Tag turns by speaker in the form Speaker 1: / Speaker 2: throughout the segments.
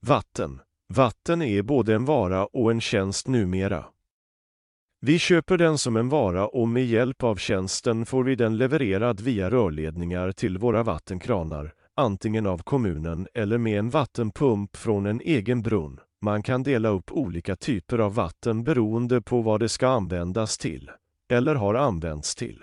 Speaker 1: Vatten. Vatten är både en vara och en tjänst numera. Vi köper den som en vara och med hjälp av tjänsten får vi den levererad via rörledningar till våra vattenkranar, antingen av kommunen eller med en vattenpump från en egen brunn. Man kan dela upp olika typer av vatten beroende på vad det ska användas till, eller har använts till.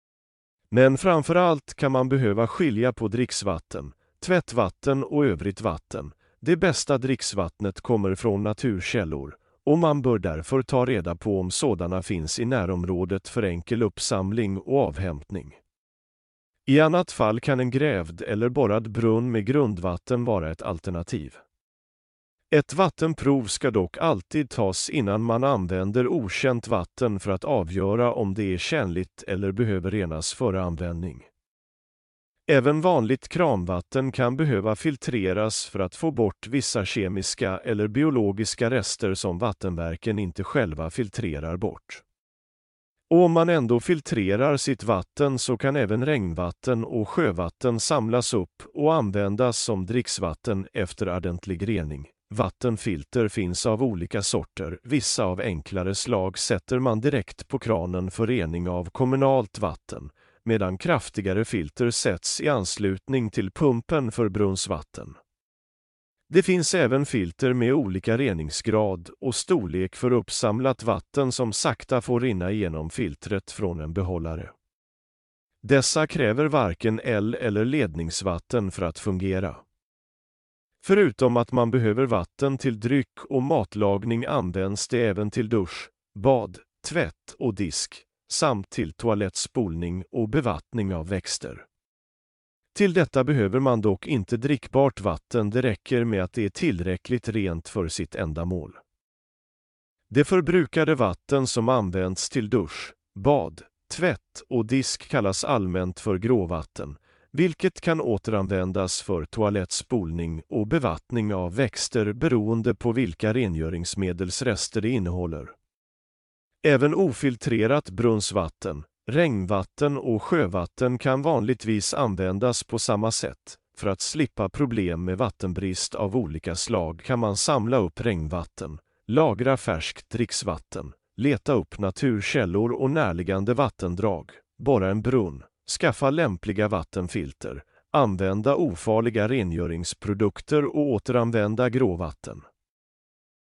Speaker 1: Men framförallt kan man behöva skilja på dricksvatten, tvättvatten och övrigt vatten. Det bästa dricksvattnet kommer från naturkällor, och man bör därför ta reda på om sådana finns i närområdet för enkel uppsamling och avhämtning. I annat fall kan en grävd eller borrad brunn med grundvatten vara ett alternativ. Ett vattenprov ska dock alltid tas innan man använder okänt vatten för att avgöra om det är tjänligt eller behöver renas före användning. Även vanligt kranvatten kan behöva filtreras för att få bort vissa kemiska eller biologiska rester som vattenverken inte själva filtrerar bort. Och om man ändå filtrerar sitt vatten så kan även regnvatten och sjövatten samlas upp och användas som dricksvatten efter ordentlig rening. Vattenfilter finns av olika sorter, vissa av enklare slag sätter man direkt på kranen för rening av kommunalt vatten, medan kraftigare filter sätts i anslutning till pumpen för brunnsvatten. Det finns även filter med olika reningsgrad och storlek för uppsamlat vatten som sakta får rinna igenom filtret från en behållare. Dessa kräver varken eller ledningsvatten för att fungera. Förutom att man behöver vatten till dryck och matlagning används det även till dusch, bad, tvätt och disk, samt till toalettspolning och bevattning av växter. Till detta behöver man dock inte drickbart vatten, det räcker med att det är tillräckligt rent för sitt ändamål. Det förbrukade vatten som används till dusch, bad, tvätt och disk kallas allmänt för gråvatten, vilket kan återanvändas för toalettspolning och bevattning av växter beroende på vilka rengöringsmedelsrester det innehåller. Även ofiltrerat brunnsvatten, regnvatten och sjövatten kan vanligtvis användas på samma sätt. För att slippa problem med vattenbrist av olika slag kan man samla upp regnvatten, lagra färskt dricksvatten, leta upp naturkällor och närliggande vattendrag, borra en brunn, skaffa lämpliga vattenfilter, använda ofarliga rengöringsprodukter och återanvända gråvatten.